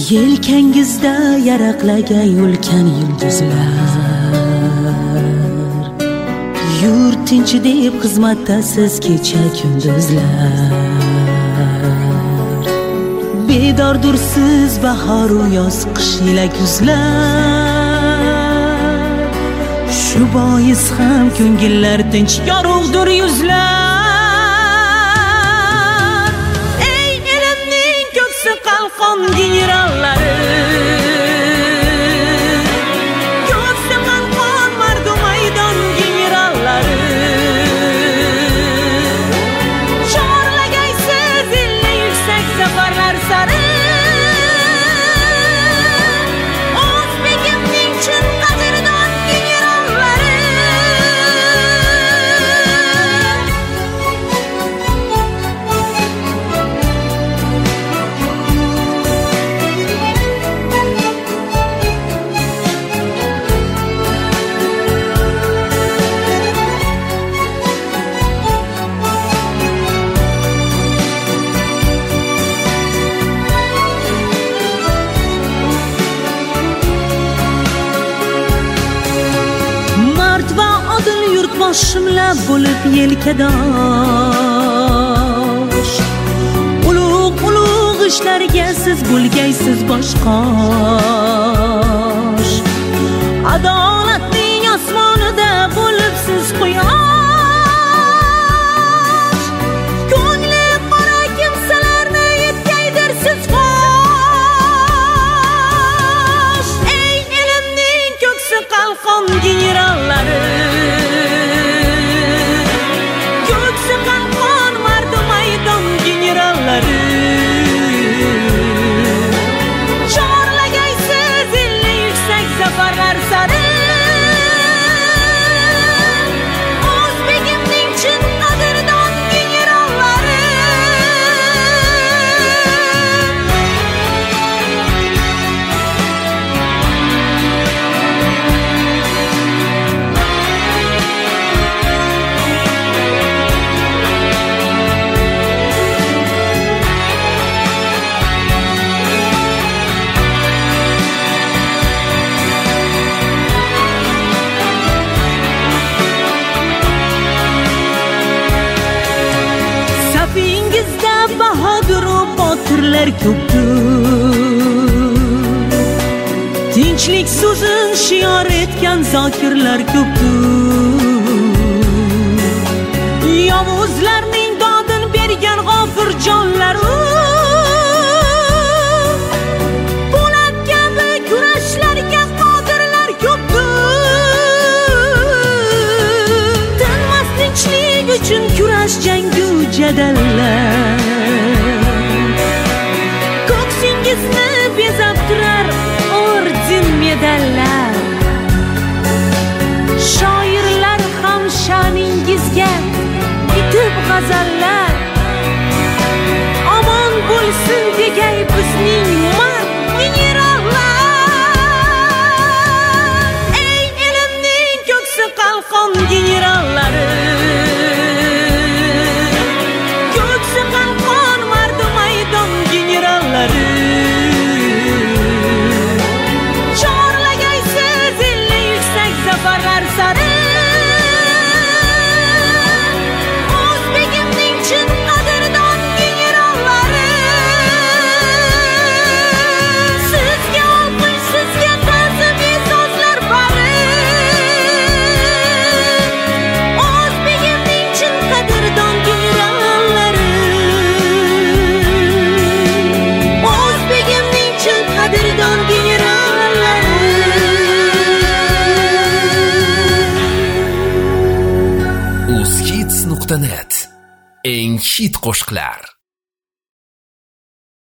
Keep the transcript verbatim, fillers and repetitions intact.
Yelkangizda yaraqlagan ulkan yulduzlar, yurtinchi deb xizmatdasiz kecha kunduzlar. Bedordursiz bahoru yoz, qish ila kuzlar. Shu bois ham ko'ngillar tinch, yorug'dir yuzlar. Ey elimning ko'ksi qalqon generallari, ko'ksi qalqon mardum maydon generallari. Chorlagaysiz elli yuksak zafarlar sari. O'zbegimning chin qadrdon generallari. Mard va odil yurtboshimla bo'lib yelkadosh. Ulug' ulug' ishlarga siz bo'lgaysiz boshqosh. Adolatning osmonida bo'lib siz quyosh. Ko'ngli qora kimsalarni yetkaydirsiz fosh. Ey elimning ko'ksi qalqon generallari, ko'ksi qalqon mardum maydon generallari. Chorlagaysiz elli yuksak zafarlar sari. O'zbegimning chin qadrdon generallari. Safingizda bahodir va botirlar ko'pdir. Tinchlik so'zin shior etgan zokirlar ko'pdir. Yovuzlarning dodin bergan g'ofir jonlar. Po'lat kabi kurashlarga qodirlar ko'pdir. Tinmas tinchlik uchun kurash, jangu jadallar. Ko'ksingizni bezab turar orden medallar. Shoirlar ham sha'ningizga bitib g'azallar. Omon bo'lsin degay bizning mard generallar. Ey elimning ko'ksi qalqon generallari, ko'ksi qalqon mardum maydon generallari. Chorlagaysiz elli yuksak zafarlar sari. O'zbegimning chin qadrdon generallari. Sizga olqish, sizga ta'zim, so'zlar bari. O'zbegimning chin qadrdon generallari. O'zbegimning chin qadrdon generallari. uz hits nuqta net eng hit qo'shiqlar.